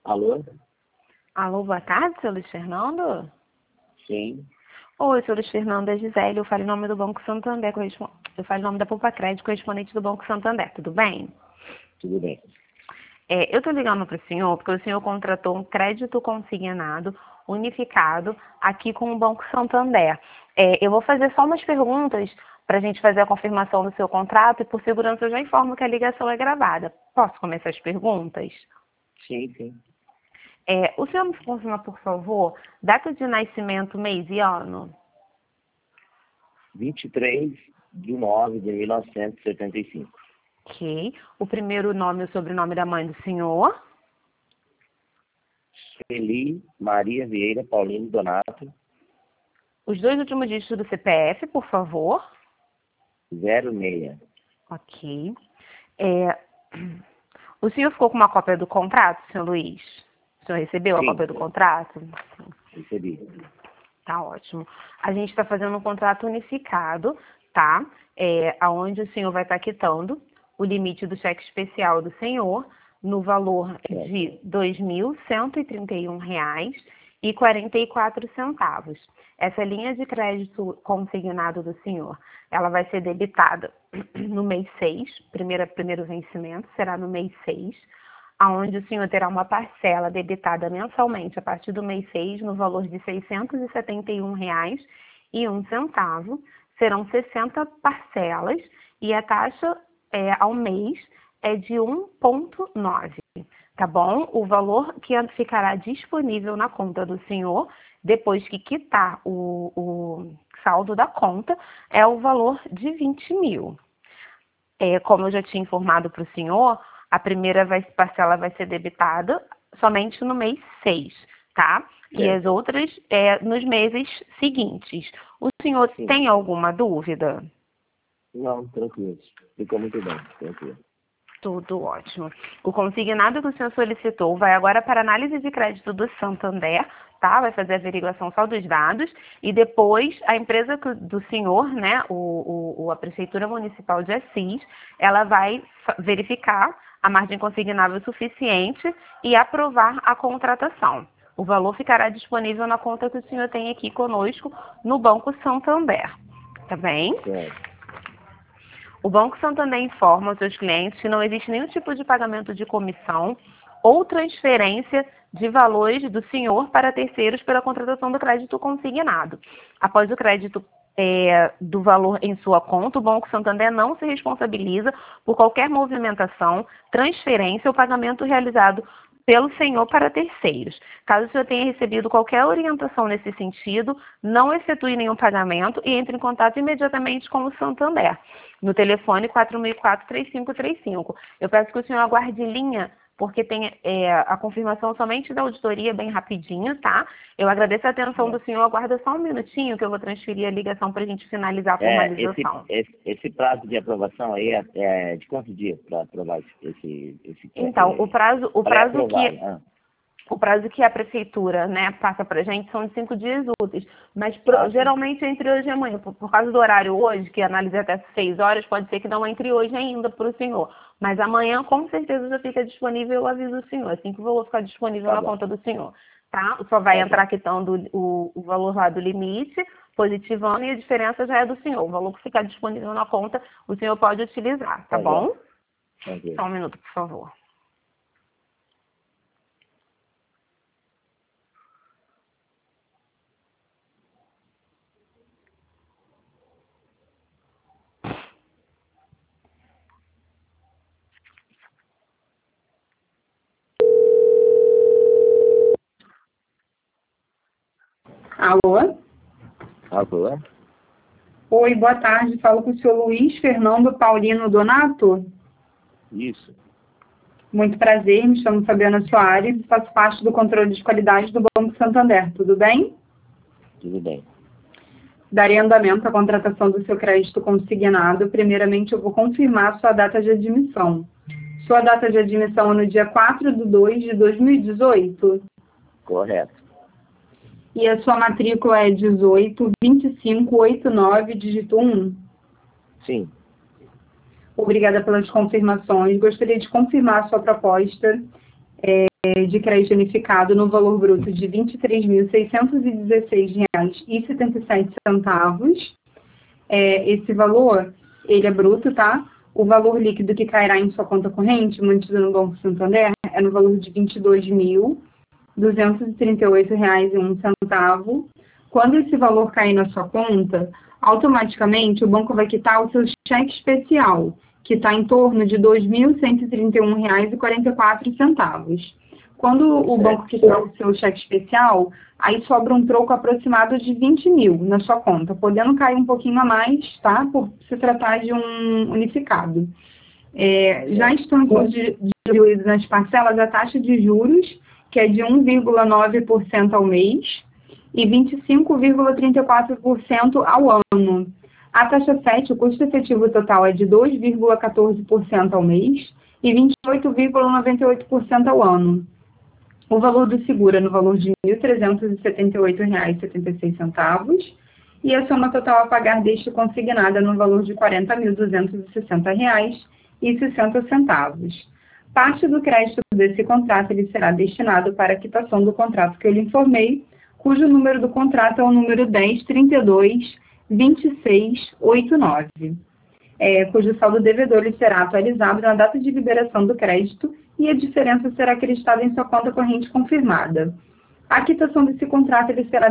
Alô? Alô, boa tarde, seu Luiz Fernando? Sim. Oi, seu Luiz Fernando, é Gisele, eu falo em nome do Banco Santander, eu falo em nome da Poupa Crédito, correspondente do Banco Santander, tudo bem? Tudo bem. Eu estou ligando para o senhor porque o senhor contratou um crédito consignado unificado aqui com o Banco Santander. Eu vou fazer só umas perguntas para a gente fazer a confirmação do seu contrato e, por segurança, eu já informo que a ligação é gravada. Posso começar as perguntas? Sim. O senhor me confirma, por favor, data de nascimento, mês e ano? 23/9/1975. Ok. O primeiro nome e o sobrenome da mãe do senhor? Sueli Maria Vieira Paulino Donato, Os dois últimos dígitos do CPF, por favor. 06. Ok. O senhor ficou com uma cópia do contrato, senhor Luiz? O senhor recebeu a Sim. cópia do contrato? Recebi. Tá ótimo. A gente está fazendo um contrato unificado, tá? Onde o senhor vai estar quitando o limite do cheque especial do senhor no valor de R$ 2.131,44. Essa linha de crédito consignado do senhor, ela vai ser debitada no mês 6, primeiro vencimento será no mês 6, aonde o senhor terá uma parcela debitada mensalmente a partir do mês 6 no valor de R$ 671,01. Serão 60 parcelas e a taxa ao mês é de 1,9, tá bom? O valor que ficará disponível na conta do senhor, depois que quitar o saldo da conta, é o valor de 20 mil. Como eu já tinha informado para o senhor, a primeira parcela vai ser debitada somente no mês 6, tá? E as outras nos meses seguintes. O senhor tem alguma dúvida? Não, tranquilo. Ficou muito bem, tranquilo. Tudo ótimo. O consignado que o senhor solicitou vai agora para análise de crédito do Santander, tá? Vai fazer a averiguação só dos dados e depois a empresa do senhor, né, a Prefeitura Municipal de Assis, ela vai verificar a margem consignável suficiente e aprovar a contratação. O valor ficará disponível na conta que o senhor tem aqui conosco no Banco Santander, tá bem? Certo. O Banco Santander informa aos seus clientes que não existe nenhum tipo de pagamento de comissão ou transferência de valores do senhor para terceiros pela contratação do crédito consignado. Após o crédito do valor em sua conta, o Banco Santander não se responsabiliza por qualquer movimentação, transferência ou pagamento realizado pelo senhor para terceiros. Caso o senhor tenha recebido qualquer orientação nesse sentido, não efetue nenhum pagamento e entre em contato imediatamente com o Santander, no telefone 4004-3535. Eu peço que o senhor aguarde linha, porque tem a confirmação somente da auditoria bem rapidinho, tá? Eu agradeço a atenção do senhor, aguarda só um minutinho que eu vou transferir a ligação para a gente finalizar a formalização. Esse prazo de aprovação aí é de quantos dias para aprovar esse Então, o prazo que a prefeitura, né, passa para a gente são de 5 dias úteis, mas geralmente entre hoje e amanhã, por causa do horário hoje, que analisa até 6 horas, pode ser que não entre hoje ainda para o senhor, mas amanhã com certeza já fica disponível, eu aviso o senhor, assim que o valor ficar disponível na conta do senhor, tá? Só vai entrar quitando o valor lá do limite, positivando, e a diferença já é do senhor, o valor que ficar disponível na conta, o senhor pode utilizar, tá bom? Só um minuto, por favor. Alô? Alô? Oi, boa tarde. Falo com o senhor Luiz Fernando Paulino Donato. Isso. Muito prazer, me chamo Fabiana Soares e faço parte do controle de qualidade do Banco Santander. Tudo bem? Tudo bem. Darei andamento à contratação do seu crédito consignado. Primeiramente, eu vou confirmar sua data de admissão. Sua data de admissão é no dia 4/2/2018? Correto. E a sua matrícula é 182589, dígito 1? Sim. Obrigada pelas confirmações. Gostaria de confirmar a sua proposta. de crédito unificado no valor bruto de R$ 23.616,77. Esse valor, ele é bruto, tá? O valor líquido que cairá em sua conta corrente, mantido no Banco Santander, é no valor de R$ 22.238,01. Quando esse valor cair na sua conta, automaticamente o banco vai quitar o seu cheque especial, que está em torno de R$ 2.131,44. Quando o banco quitar o seu cheque especial, aí sobra um troco aproximado de 20 mil na sua conta, podendo cair um pouquinho a mais, tá? Por se tratar de um unificado. Já estão diluídos nas parcelas a taxa de juros, que é de 1,9% ao mês, e 25,34% ao ano. A taxa 7, o custo efetivo total é de 2,14% ao mês e 28,98% ao ano. O valor do seguro é no valor de R$ 1.378,76 e a soma total a pagar deste consignada no valor de R$ 40.260,60. Parte do crédito desse contrato ele será destinado para a quitação do contrato que eu lhe informei, cujo número do contrato é o número 10322689, cujo saldo devedor ele será atualizado na data de liberação do crédito e a diferença será acreditada em sua conta corrente confirmada. A quitação desse contrato ele será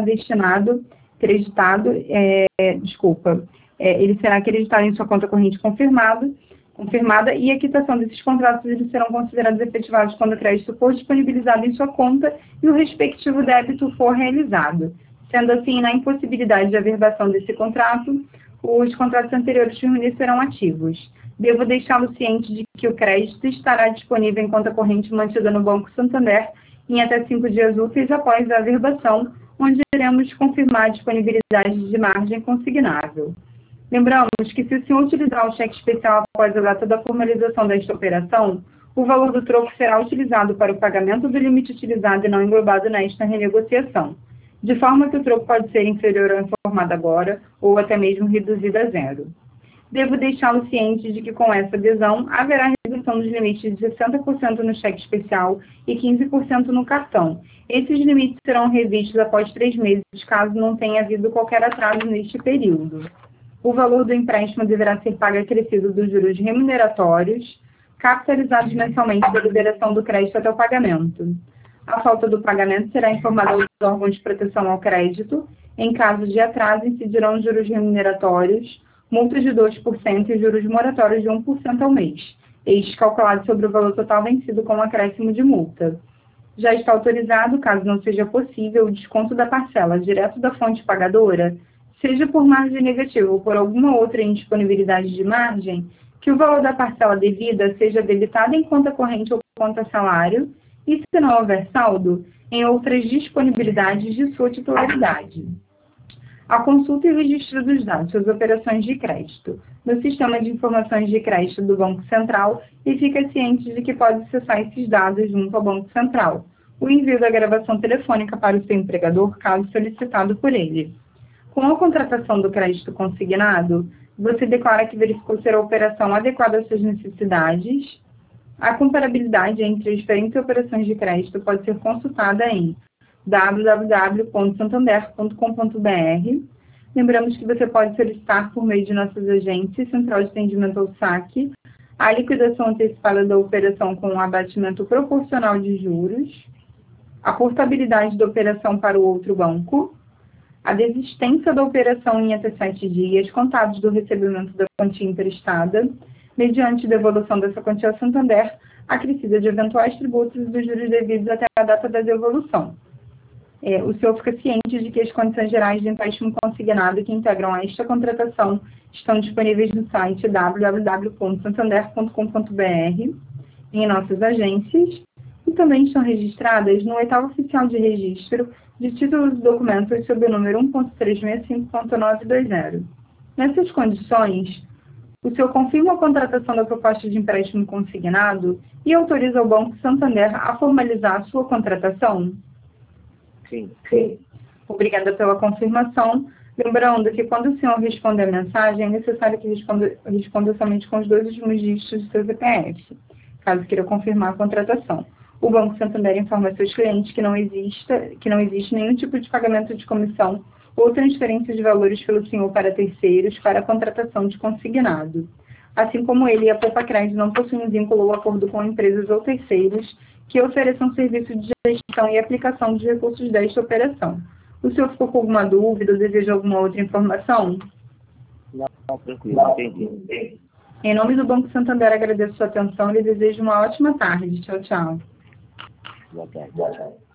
ele será acreditado em sua conta corrente confirmada e a quitação desses contratos eles serão considerados efetivados quando o crédito for disponibilizado em sua conta e o respectivo débito for realizado. Sendo assim, na impossibilidade de averbação desse contrato, os contratos anteriores permanecerão ativos. Devo deixá-lo ciente de que o crédito estará disponível em conta corrente mantida no Banco Santander em até 5 dias úteis após a averbação, onde iremos confirmar a disponibilidade de margem consignável. Lembramos que se o senhor utilizar o cheque especial após a data da formalização desta operação, o valor do troco será utilizado para o pagamento do limite utilizado e não englobado nesta renegociação, de forma que o troco pode ser inferior ao informado agora ou até mesmo reduzido a zero. Devo deixá-lo ciente de que com essa adesão haverá redução dos limites de 60% no cheque especial e 15% no cartão. Esses limites serão revistos após 3 meses, caso não tenha havido qualquer atraso neste período. O valor do empréstimo deverá ser pago acrescido dos juros remuneratórios, capitalizados mensalmente da liberação do crédito até o pagamento. A falta do pagamento será informada aos órgãos de proteção ao crédito. Em caso de atraso, incidirão juros remuneratórios, multas de 2% e juros moratórios de 1% ao mês, estes calculados sobre o valor total vencido com um acréscimo de multa. Já está autorizado, caso não seja possível, o desconto da parcela direto da fonte pagadora, seja por margem negativa ou por alguma outra indisponibilidade de margem, que o valor da parcela devida seja debitado em conta corrente ou conta salário e, se não houver saldo, em outras disponibilidades de sua titularidade. A consulta e registro dos dados das operações de crédito no Sistema de Informações de Crédito do Banco Central e fica ciente de que pode acessar esses dados junto ao Banco Central. O envio da gravação telefônica para o seu empregador, caso solicitado por ele. Com a contratação do crédito consignado, você declara que verificou ser a operação adequada às suas necessidades. A comparabilidade entre as diferentes operações de crédito pode ser consultada em www.santander.com.br. Lembramos que você pode solicitar por meio de nossas agências, Central de Atendimento ao Saque, a liquidação antecipada da operação com um abatimento proporcional de juros, a portabilidade da operação para o outro banco, a desistência da operação em até 7 dias, contados do recebimento da quantia emprestada, mediante devolução dessa quantia ao Santander, acrescida de eventuais tributos e dos juros devidos até a data da devolução. O senhor fica ciente de que as condições gerais de empréstimo consignado que integram esta contratação estão disponíveis no site www.santander.com.br, em nossas agências, e também estão registradas no oitavo oficial de registro de títulos e documentos sob o número 1.365.920. Nessas condições, o senhor confirma a contratação da proposta de empréstimo consignado e autoriza o Banco Santander a formalizar a sua contratação? Sim. Obrigada pela confirmação. Lembrando que quando o senhor responder a mensagem, é necessário que responda somente com os 2 últimos dígitos do seu CPF, caso queira confirmar a contratação. O Banco Santander informa seus clientes que não existe nenhum tipo de pagamento de comissão ou transferência de valores pelo senhor para terceiros para a contratação de consignado. Assim como ele e a Poupa-Crédito não possuem vínculo ou acordo com empresas ou terceiros que ofereçam serviço de gestão e aplicação de recursos desta operação. O senhor ficou com alguma dúvida ou deseja alguma outra informação? Não, tranquilo, entendi. Em nome do Banco Santander, agradeço sua atenção e lhe desejo uma ótima tarde. Tchau, tchau. Boa tarde.